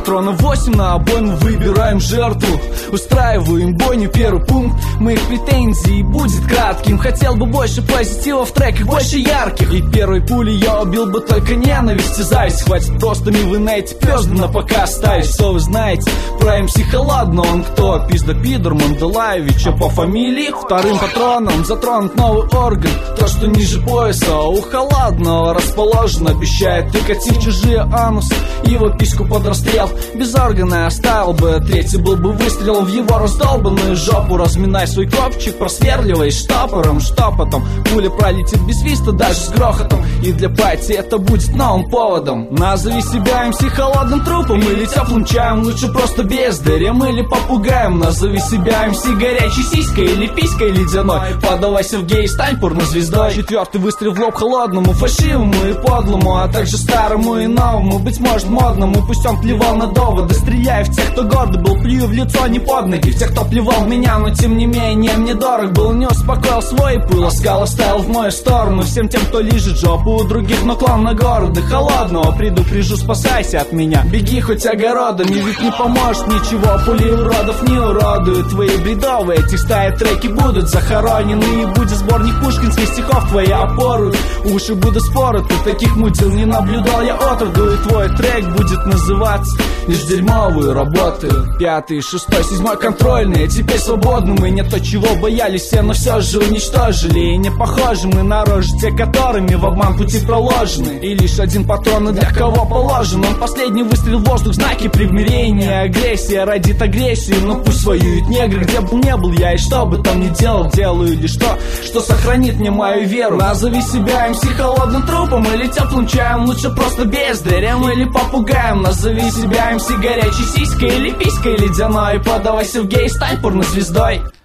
патронов 8 на обойму, выбираем жертву. Устраиваем бойню, первый пункт моих претензий будет кратким. Хотел бы больше позитива в треках, больше ярких. И первой пулей я убил бы только ненависть и зависть. Хватит просто в инете пёзды на пока ставить. Что вы знаете про МС Холодно? Он кто? Пизда пидор Мандалаевич, а по фамилии? Вторым патроном затронут новый орган, то, что ниже пояса у Холодного расположен. Обещает тыкать в чужие анусы, его письку под расстрел. Без органа оставил бы, третий был бы выстрел в его раздолбанную жопу. Разминай свой копчик, просверливай штопором. Что потом? Пуля пролетит без свиста, даже с грохотом. И для пати это будет новым поводом. Назови себя МС Холодным трупом или теплым чаем, лучше просто бездарем или попугаем. Назови себя МС горячей сиськой или писькой ледяной. Подавайся в гей, стань порнозвездой. Четвертый выстрел в лоб Холодному, фальшивому и подлому, а также старому и новому, быть может модному. Пусть он плевал на доводы, стреляя в тех, кто гордый был. Плюю в лицо, не под ноги, в тех, кто плевал в меня, но тем не менее мне дорог был. Не успокоил свой пыл, ласкал, оставил в мою сторону. Всем тем, кто лижет жопу у других, но клан на города Холодного предупрежу, спасайся от меня. Беги хоть огородами, ведь не поможет ничего. Пули уродов не уродуют твои бредовые текста, и треки будут захоронены. И будет сборник пушкинских стихов, твои опоры уши будут спороты. Таких мудил не наблюдал я отроду. И твой трек будет называться лишь дерьмовую работаю. 5, 6, 7 контрольные, теперь свободны. Мы не то, чего боялись все, но все же уничтожили. И не похожи мы на рожи, те, которыми в обман пути проложены. И лишь один патрон, и для кого положен. Он последний выстрел в воздух, знаки примирения. Агрессия родит агрессию, но пусть воюют негры. Где бы не был я и что бы там ни делал, делаю лишь то, что сохранит мне мою веру. Назови себя МС Холодным трупом или теплым чаем, лучше просто бездарем или попугаем. Назови себя МС горячей сиськой или писькой ледяной. Подавайся в гей, стань порнозвездой.